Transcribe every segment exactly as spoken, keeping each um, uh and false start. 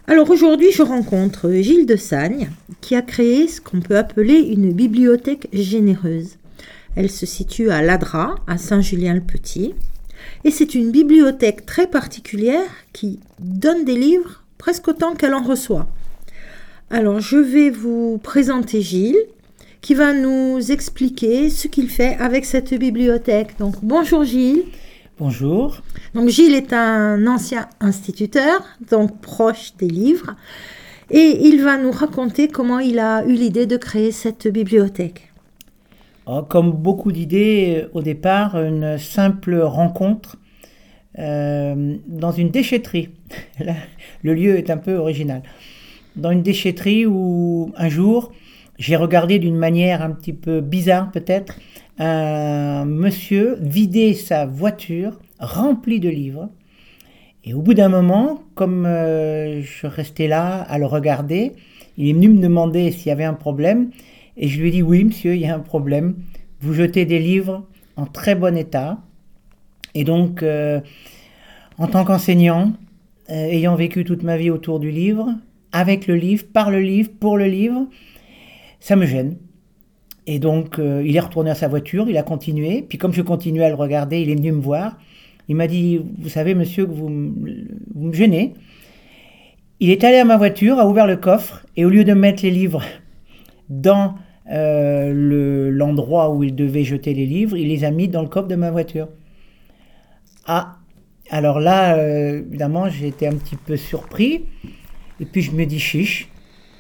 Alors aujourd'hui, je rencontre Gilles de Sagne qui a créé ce qu'on peut appeler une bibliothèque généreuse. Elle se situe à l'Adra, à Saint-Julien-le-Petit, et c'est une bibliothèque très particulière qui donne des livres presque autant qu'elle en reçoit. Alors je vais vous présenter Gilles qui va nous expliquer ce qu'il fait avec cette bibliothèque. Donc bonjour Gilles. Bonjour. Donc Gilles est un ancien instituteur, donc proche des livres, et il va nous raconter comment il a eu l'idée de créer cette bibliothèque. Comme beaucoup d'idées, au départ, une simple rencontre euh, dans une déchetterie. Le lieu est un peu original. Dans une déchetterie où un jour, j'ai regardé d'une manière un petit peu bizarre peut-être, un monsieur vider sa voiture remplie de livres. Et au bout d'un moment, comme euh, je restais là à le regarder, il est venu me demander s'il y avait un problème. Et je lui ai dit, oui monsieur, il y a un problème. Vous jetez des livres en très bon état. Et donc, euh, en tant qu'enseignant, euh, ayant vécu toute ma vie autour du livre, avec le livre, par le livre, pour le livre, ça me gêne. Et donc, euh, il est retourné à sa voiture, il a continué. Puis comme je continuais à le regarder, il est venu me voir. Il m'a dit, vous savez, monsieur, que vous, m- vous me gênez. Il est allé à ma voiture, a ouvert le coffre, et au lieu de mettre les livres dans euh, le, l'endroit où il devait jeter les livres, il les a mis dans le coffre de ma voiture. Ah, alors là, euh, évidemment, j'ai été un petit peu surpris. Et puis je me dis, chiche.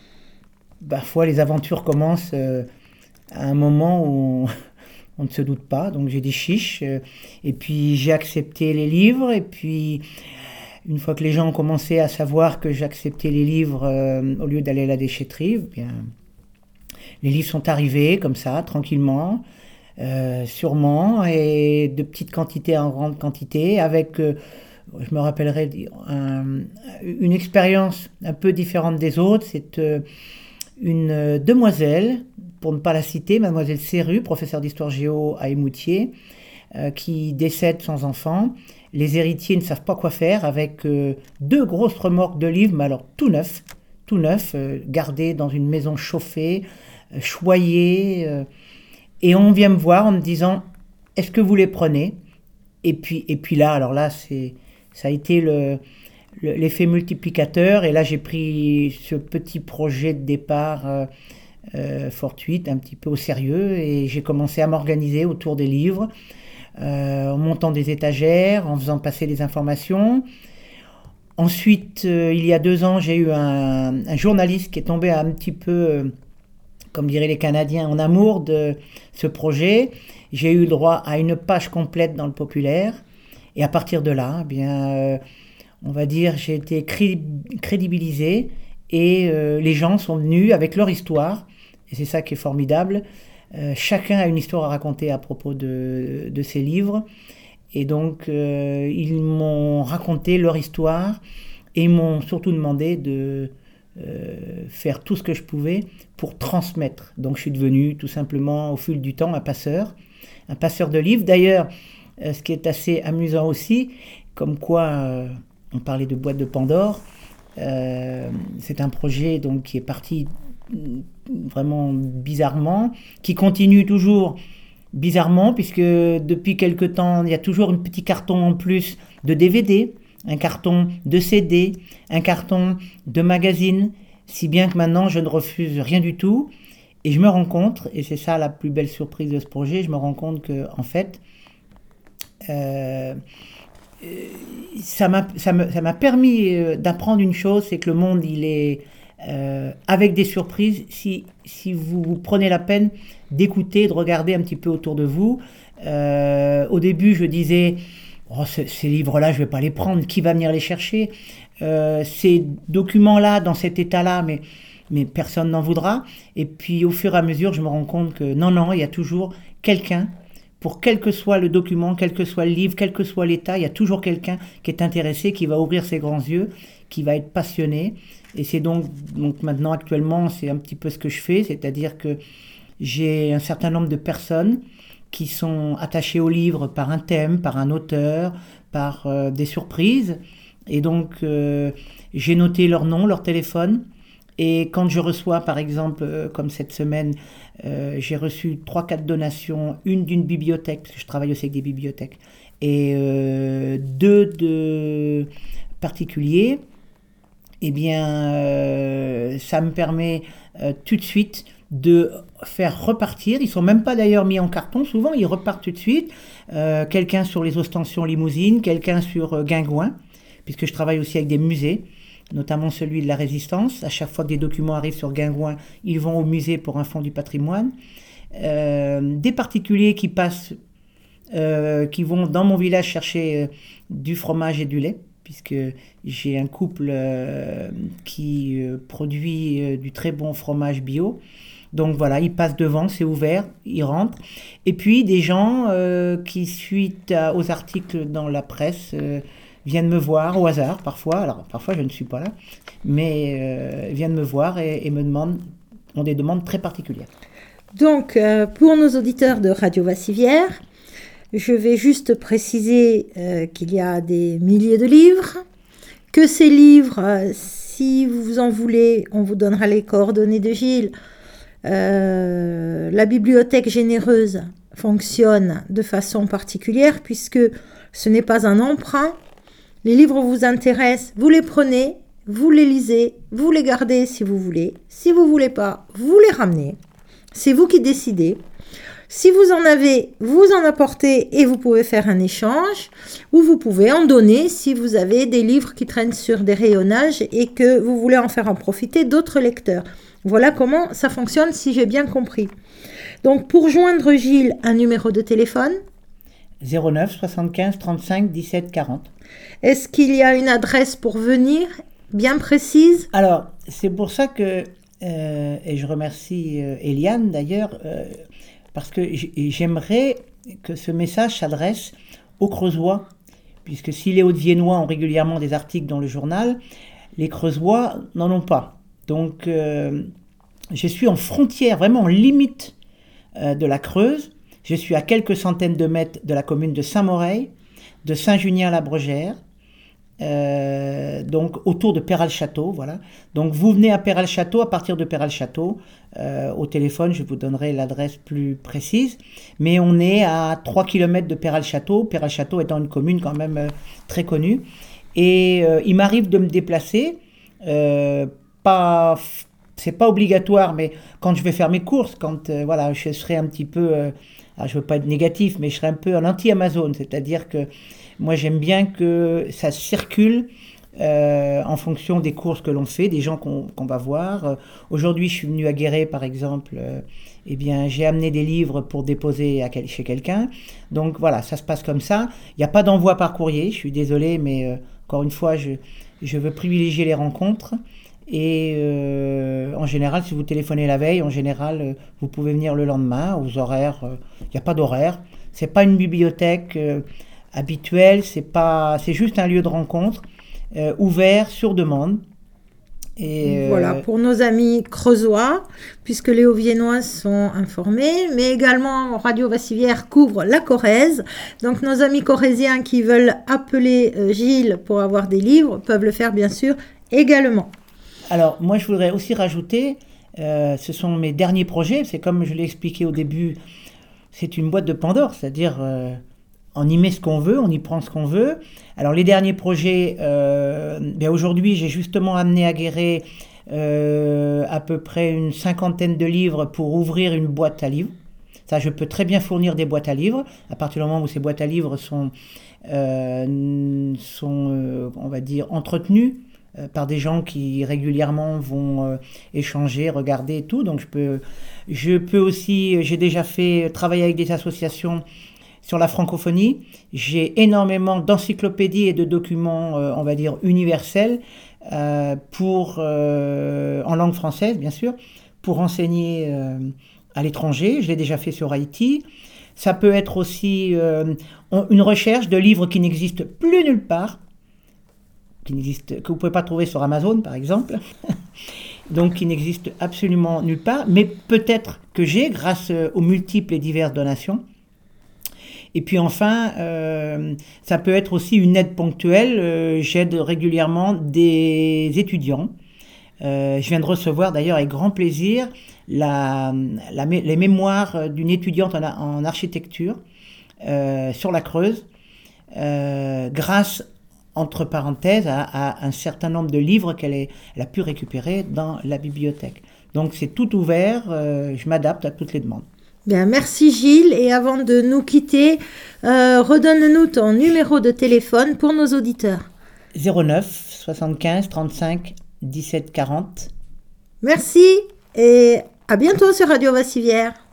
Parfois, les aventures commencent... Euh, à un moment où on, on ne se doute pas, donc j'ai dit chiche, euh, et puis j'ai accepté les livres, et puis une fois que les gens ont commencé à savoir que j'acceptais les livres euh, au lieu d'aller à la déchetterie, eh bien, les livres sont arrivés comme ça, tranquillement, euh, sûrement, et de petites quantités en grande quantité, avec, euh, je me rappellerai, un, une expérience un peu différente des autres. C'est euh, une demoiselle, pour ne pas la citer, mademoiselle Serru, professeure d'histoire géo à Émoutier, euh, qui décède sans enfant. Les héritiers ne savent pas quoi faire avec euh, deux grosses remorques de livres, mais alors tout neuf, tout neuf, euh, gardés dans une maison chauffée, euh, choyés. Euh, et on vient me voir en me disant, est-ce que vous les prenez ? Et puis, et puis là, alors là, c'est, ça a été le, le, l'effet multiplicateur. Et là, j'ai pris ce petit projet de départ euh, Euh, fortuite, un petit peu au sérieux, et j'ai commencé à m'organiser autour des livres, euh, en montant des étagères, en faisant passer des informations. Ensuite, euh, il y a deux ans, j'ai eu un, un journaliste qui est tombé un petit peu, euh, comme diraient les Canadiens, en amour de ce projet. J'ai eu le droit à une page complète dans le Populaire, et à partir de là, eh bien, euh, on va dire, j'ai été cré- crédibilisé, et euh, les gens sont venus avec leur histoire. Et c'est ça qui est formidable. Euh, chacun a une histoire à raconter à propos de, de ces livres. Et donc, euh, ils m'ont raconté leur histoire et ils m'ont surtout demandé de euh, faire tout ce que je pouvais pour transmettre. Donc, je suis devenu tout simplement, au fil du temps, un passeur, un passeur de livres. D'ailleurs, euh, ce qui est assez amusant aussi, comme quoi euh, on parlait de boîte de Pandore, euh, c'est un projet donc, qui est parti vraiment bizarrement, qui continue toujours bizarrement, puisque depuis quelque temps, il y a toujours un petit carton en plus de D V D, un carton de C D, un carton de magazine, si bien que maintenant je ne refuse rien du tout, et je me rends compte, et c'est ça la plus belle surprise de ce projet, je me rends compte que en fait, euh, ça m'a, ça me- ça m'a permis euh, d'apprendre une chose, c'est que le monde, il est euh, avec des surprises, si, si vous, vous prenez la peine d'écouter, de regarder un petit peu autour de vous. Euh, au début, je disais, oh, ce- ces livres-là, je ne vais pas les prendre, qui va venir les chercher? Euh, ces documents-là, dans cet état-là, mais, mais personne n'en voudra. Et puis, au fur et à mesure, je me rends compte que non, non, il y a toujours quelqu'un, pour quel que soit le document, quel que soit le livre, quel que soit l'état, il y a toujours quelqu'un qui est intéressé, qui va ouvrir ses grands yeux, qui va être passionné. Et c'est donc, donc maintenant, actuellement, c'est un petit peu ce que je fais, c'est-à-dire que j'ai un certain nombre de personnes qui sont attachées au livre par un thème, par un auteur, par euh, des surprises, Et donc, euh, j'ai noté leur nom, leur téléphone. Et quand je reçois, par exemple, euh, comme cette semaine, euh, j'ai reçu trois quatre donations, une d'une bibliothèque, parce que je travaille aussi avec des bibliothèques, et euh, deux de particuliers, eh bien, euh, ça me permet euh, tout de suite de faire repartir. Ils ne sont même pas d'ailleurs mis en carton, souvent ils repartent tout de suite. Euh, quelqu'un sur les Ostensions Limousine, quelqu'un sur euh, Guingouin, puisque je travaille aussi avec des musées, notamment celui de la Résistance. À chaque fois que des documents arrivent sur Guingouin, ils vont au musée pour un fonds du patrimoine. Euh, des particuliers qui passent, euh, qui vont dans mon village chercher euh, du fromage et du lait, puisque j'ai un couple euh, qui euh, produit euh, du très bon fromage bio. Donc voilà, ils passent devant, c'est ouvert, ils rentrent. Et puis des gens euh, qui, suite à, aux articles dans la presse, euh, viennent me voir au hasard parfois. Alors parfois je ne suis pas là, mais euh, viennent me voir et, et me demandent, ont des demandes très particulières. Donc euh, pour nos auditeurs de Radio Vassivière, je vais juste préciser euh, qu'il y a des milliers de livres, que ces livres, euh, si vous en voulez, on vous donnera les coordonnées de Gilles. Euh, la bibliothèque généreuse fonctionne de façon particulière puisque ce n'est pas un emprunt. Les livres vous intéressent, vous les prenez, vous les lisez, vous les gardez si vous voulez. Si vous ne voulez pas, vous les ramenez. C'est vous qui décidez. Si vous en avez, vous en apportez et vous pouvez faire un échange ou vous pouvez en donner si vous avez des livres qui traînent sur des rayonnages et que vous voulez en faire en profiter d'autres lecteurs. Voilà comment ça fonctionne si j'ai bien compris. Donc pour joindre Gilles, un numéro de téléphone zéro neuf soixante-quinze trente-cinq dix-sept quarante. Est-ce qu'il y a une adresse pour venir bien précise? Alors c'est pour ça que, euh, et je remercie euh, Eliane d'ailleurs, euh, parce que j'aimerais que ce message s'adresse aux Creusois, puisque si les Hauts-de-Viennois ont régulièrement des articles dans le journal, les Creusois n'en ont pas. Donc euh, je suis en frontière, vraiment en limite euh, de la Creuse. Je suis à quelques centaines de mètres de la commune de Saint-Moreil, de Saint-Junien-la-Brogère, euh, donc autour de Péral-Château, voilà. Donc vous venez à Péral-Château, à partir de Péral-Château, euh, au téléphone, je vous donnerai l'adresse plus précise, mais on est à trois kilomètres de Péral-Château, Péral-Château étant une commune quand même euh, très connue, et euh, il m'arrive de me déplacer, euh, pas, c'est pas obligatoire, mais quand je vais faire mes courses, quand euh, voilà, je serai un petit peu, euh, alors je veux pas être négatif, mais je serai un peu en anti-Amazon, c'est-à-dire que moi, j'aime bien que ça circule euh, en fonction des courses que l'on fait, des gens qu'on qu'on va voir. Euh, aujourd'hui, je suis venu à Guéret, par exemple. Euh, eh bien, j'ai amené des livres pour déposer à quel, chez quelqu'un. Donc, voilà, ça se passe comme ça. Il n'y a pas d'envoi par courrier. Je suis désolé, mais euh, encore une fois, je, je veux privilégier les rencontres. Et euh, en général, si vous téléphonez la veille, en général, euh, vous pouvez venir le lendemain aux horaires. Il euh, n'y a pas d'horaire. C'est pas une bibliothèque Euh, habituel, c'est pas, c'est juste un lieu de rencontre euh, ouvert sur demande. Et voilà, euh... pour nos amis creusois, puisque les Hauts-Viennois sont informés, mais également Radio Vassivière couvre la Corrèze. Donc nos amis corréziens qui veulent appeler euh, Gilles pour avoir des livres peuvent le faire bien sûr également. Alors moi je voudrais aussi rajouter, euh, ce sont mes derniers projets, c'est comme je l'ai expliqué au début, c'est une boîte de Pandore, c'est-à-dire euh, on y met ce qu'on veut, on y prend ce qu'on veut. Alors les derniers projets, euh, ben aujourd'hui j'ai justement amené à Guéret euh, à peu près une cinquantaine de livres pour ouvrir une boîte à livres. Ça, je peux très bien fournir des boîtes à livres, à partir du moment où ces boîtes à livres sont, euh, sont euh, on va dire, entretenues euh, par des gens qui régulièrement vont euh, échanger, regarder et tout. Donc je peux, je peux aussi, j'ai déjà fait travailler avec des associations sur la francophonie. J'ai énormément d'encyclopédies et de documents, euh, on va dire, universels euh, pour, euh, en langue française, bien sûr, pour enseigner euh, à l'étranger. Je l'ai déjà fait sur Haïti. Ça peut être aussi euh, une recherche de livres qui n'existent plus nulle part, qui n'existent, que vous ne pouvez pas trouver sur Amazon, par exemple, donc qui n'existent absolument nulle part, mais peut-être que j'ai, grâce aux multiples et diverses donations. Et puis enfin, euh, ça peut être aussi une aide ponctuelle. Euh, j'aide régulièrement des étudiants. Euh, je viens de recevoir d'ailleurs avec grand plaisir la, la, les mémoires d'une étudiante en, en architecture euh, sur la Creuse, euh, grâce, entre parenthèses, à, à un certain nombre de livres qu'elle est, elle a pu récupérer dans la bibliothèque. Donc c'est tout ouvert, euh, je m'adapte à toutes les demandes. Bien, merci Gilles. Et avant de nous quitter, euh, redonne-nous ton numéro de téléphone pour nos auditeurs. zéro neuf soixante-quinze trente-cinq dix-sept quarante. Merci et à bientôt sur Radio Vassivière.